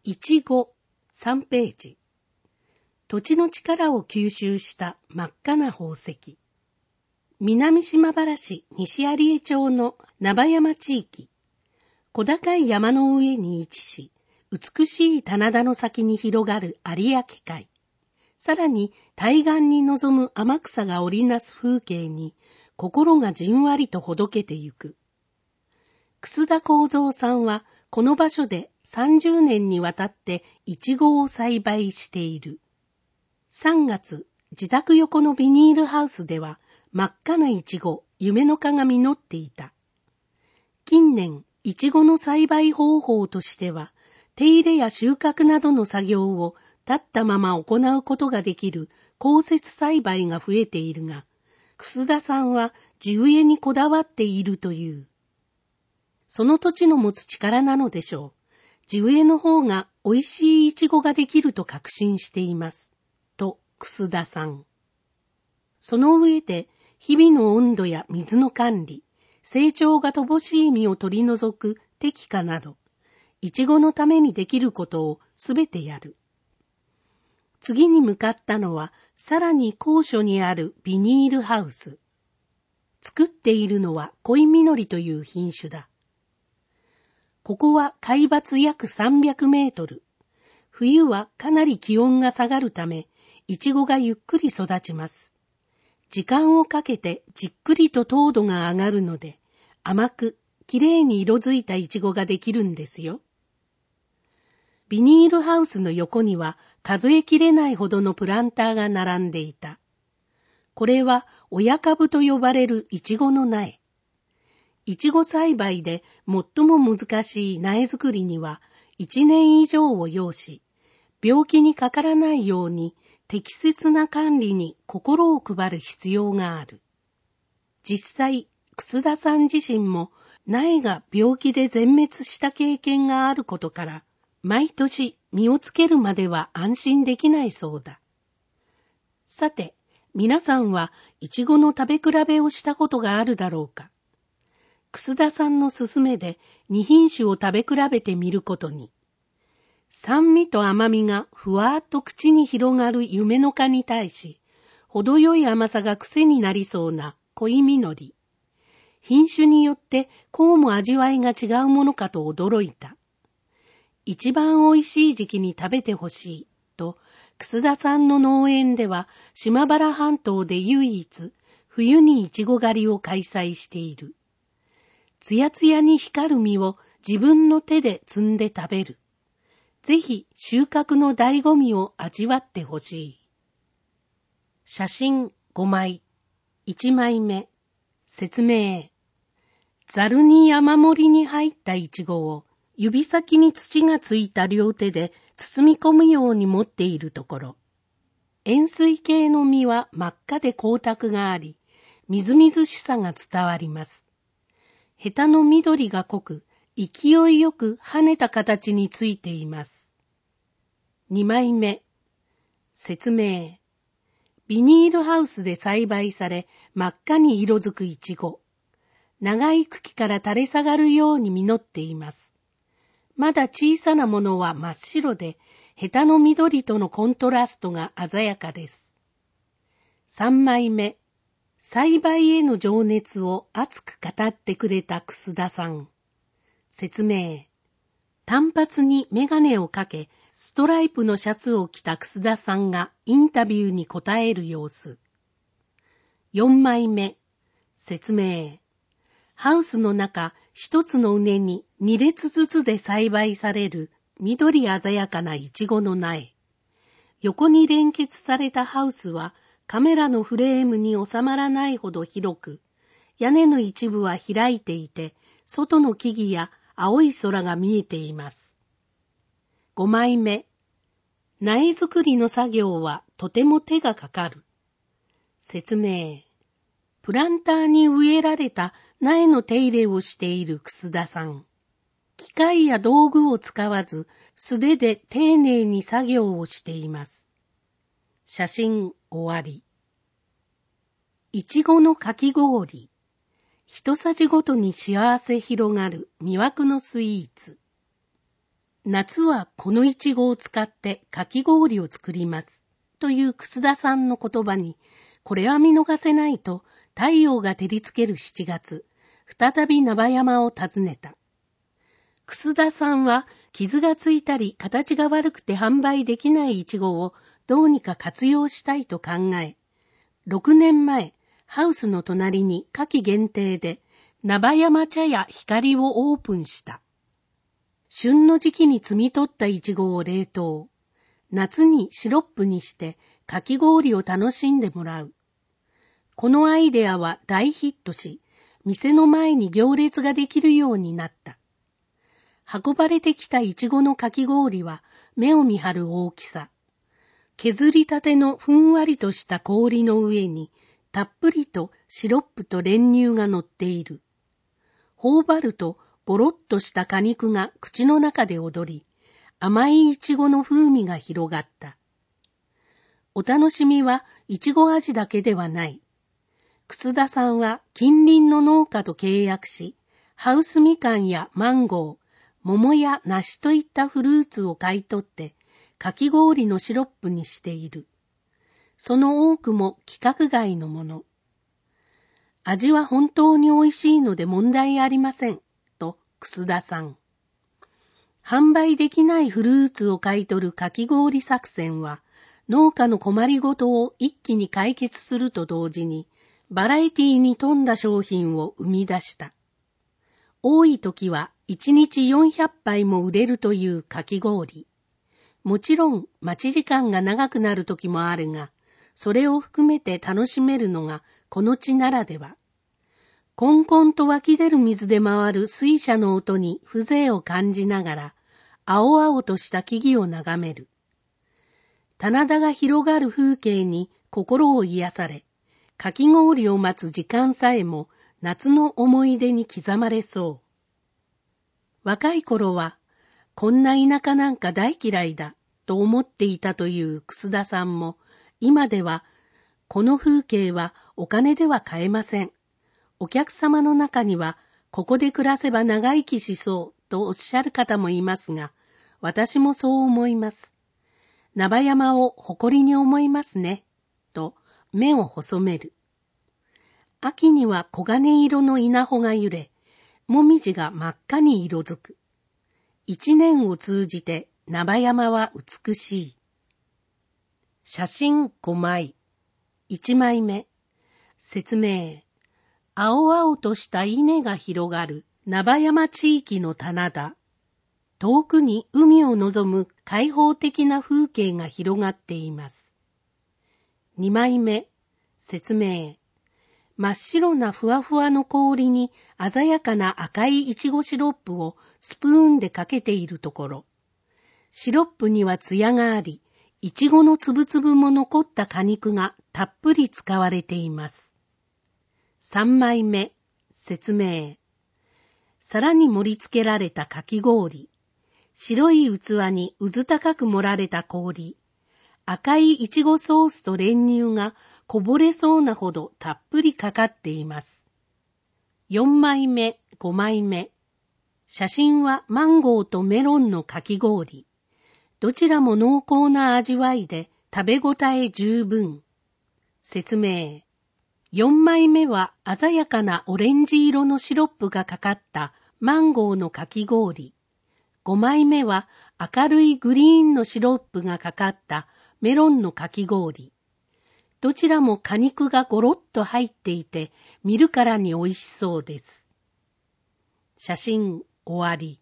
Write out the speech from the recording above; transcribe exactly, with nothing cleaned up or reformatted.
いちごさんページ。土地の力を吸収した真っ赤な宝石。南島原市西有江町の名山地域。小高い山の上に位置し、美しい棚田の先に広がる有明海。さらに対岸に望む天草が織りなす風景に、心がじんわりとほどけてゆく。楠田幸三さんは、この場所でさんじゅうねんにわたってイチゴを栽培している。さんがつ、自宅横のビニールハウスでは真っ赤なイチゴ、夢の花が実っていた。近年、イチゴの栽培方法としては、手入れや収穫などの作業を立ったまま行うことができる降雪栽培が増えているが、楠田さんは地植えにこだわっているという。その土地の持つ力なのでしょう。地植えの方が美味しいイチゴができると確信しています。と、楠田さん。その上で、日々の温度や水の管理、成長が乏しい実を取り除く適化など、イチゴのためにできることをすべてやる。次に向かったのは、さらに高所にあるビニールハウス。作っているのは恋みのりという品種だ。ここは海抜約さんびゃくメートル。冬はかなり気温が下がるため、イチゴがゆっくり育ちます。時間をかけてじっくりと糖度が上がるので、甘く、きれいに色づいたイチゴができるんですよ。ビニールハウスの横には数えきれないほどのプランターが並んでいた。これは親株と呼ばれるイチゴの苗。イチゴ栽培で最も難しい苗作りにはいちねん以上を要し、病気にかからないように適切な管理に心を配る必要がある。実際、楠田さん自身も苗が病気で全滅した経験があることから、毎年実をつけるまでは安心できないそうだ。さて、皆さんはイチゴの食べ比べをしたことがあるだろうか。楠田さんの勧めでに品種を食べ比べてみることに。酸味と甘みがふわーっと口に広がる夢の花に対し、程よい甘さが癖になりそうな恋みのり。品種によってこうも味わいが違うものかと驚いた。一番おいしい時期に食べてほしいと、楠田さんの農園では島原半島で唯一冬にイチゴ狩りを開催している。つやつやに光る実を自分の手で摘んで食べる。ぜひ収穫の醍醐味を味わってほしい。写真ごまい。いちまいめ。説明。ざるに山盛りに入ったイチゴを指先に土がついた両手で包み込むように持っているところ。円錐形の実は真っ赤で光沢があり、みずみずしさが伝わります。ヘタの緑が濃く、勢いよく跳ねた形についています。にまいめ。説明。ビニールハウスで栽培され、真っ赤に色づくイチゴ。長い茎から垂れ下がるように実っています。まだ小さなものは真っ白で、ヘタの緑とのコントラストが鮮やかです。さんまいめ。栽培への情熱を熱く語ってくれた楠田さん。説明。短髪にメガネをかけ、ストライプのシャツを着た楠田さんがインタビューに答える様子。よんまいめ。説明。ハウスの中、一つの畝にに列ずつで栽培される緑鮮やかなイチゴの苗。横に連結されたハウスは、カメラのフレームに収まらないほど広く、屋根の一部は開いていて、外の木々や青い空が見えています。ごまいめ。苗作りの作業はとても手がかかる。説明。プランターに植えられた苗の手入れをしている楠田さん。機械や道具を使わず、素手で丁寧に作業をしています。写真終わり。いちごのかき氷。一さじごとに幸せ広がる魅惑のスイーツ。 夏はこのイチゴを使ってかき氷を作りますという楠田さんの言葉に、これは見逃せないと太陽が照りつけるしちがつ、再びナバ山を訪ねた。楠田さんは傷がついたり形が悪くて販売できないイチゴをどうにか活用したいと考え、ろくねんまえ、ハウスの隣に夏季限定でナバ山茶屋光をオープンした。旬の時期に摘み取ったイチゴを冷凍。夏にシロップにしてかき氷を楽しんでもらう。このアイデアは大ヒットし、店の前に行列ができるようになった。運ばれてきたイチゴのかき氷は目を見張る大きさ。削りたてのふんわりとした氷の上にたっぷりとシロップと練乳が乗っている。頬張るとゴロッとした果肉が口の中で踊り、甘いイチゴの風味が広がった。お楽しみはイチゴ味だけではない。楠田さんは近隣の農家と契約し、ハウスみかんやマンゴー、桃や梨といったフルーツを買い取って、かき氷のシロップにしている。その多くも規格外のもの。味は本当に美味しいので問題ありません、と楠田さん。販売できないフルーツを買い取るかき氷作戦は、農家の困りごとを一気に解決すると同時に、バラエティに富んだ商品を生み出した。多い時はいちにちよんひゃくぱいも売れるというかき氷。もちろん待ち時間が長くなる時もあるが、それを含めて楽しめるのがこの地ならでは。コンコンと湧き出る水で回る水車の音に風情を感じながら、青々とした木々を眺める。棚田が広がる風景に心を癒され、かき氷を待つ時間さえも夏の思い出に刻まれそう。若い頃は、こんな田舎なんか大嫌いだと思っていたという楠田さんも、今では、この風景はお金では買えません。お客様の中には、ここで暮らせば長生きしそうとおっしゃる方もいますが、私もそう思います。ナバ山を誇りに思いますね、と目を細める。秋には黄金色の稲穂が揺れ、もみじが真っ赤に色づく。一年を通じてナバ山は美しい。写真ごまい。一枚目。説明。青々とした稲が広がるナバ山地域の棚田。遠くに海を望む開放的な風景が広がっています。二枚目。説明。真っ白なふわふわの氷に鮮やかな赤いいちごシロップをスプーンでかけているところ。シロップにはツヤがあり、いちごのつぶつぶも残った果肉がたっぷり使われています。三枚目。説明。皿に盛り付けられたかき氷。白い器に渦高く盛られた氷。赤いいちごソースと練乳がこぼれそうなほどたっぷりかかっています。四枚目、五枚目。写真はマンゴーとメロンのかき氷。どちらも濃厚な味わいで食べ応え十分。説明。四枚目は鮮やかなオレンジ色のシロップがかかったマンゴーのかき氷。五枚目は明るいグリーンのシロップがかかったメロンのかき氷。どちらも果肉がゴロッと入っていて、見るからに美味しそうです。写真終わり。